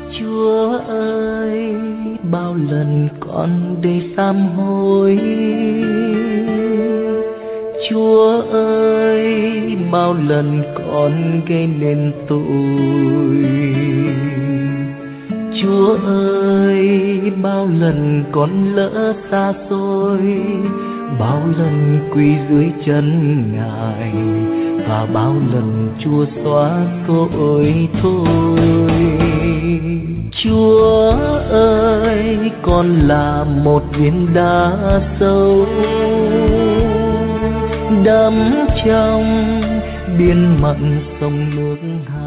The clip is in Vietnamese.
Chúa ơi, bao lần con để sám hối. Chúa ơi, bao lần con gây nên tội. Chúa ơi, bao lần con lỡ xa xôi, bao lần quỳ dưới chân Ngài, và bao lần Chúa xóa tội thôi. Chúa ơi, con là một viên đá sâu đắm trong biển mặn sông nước.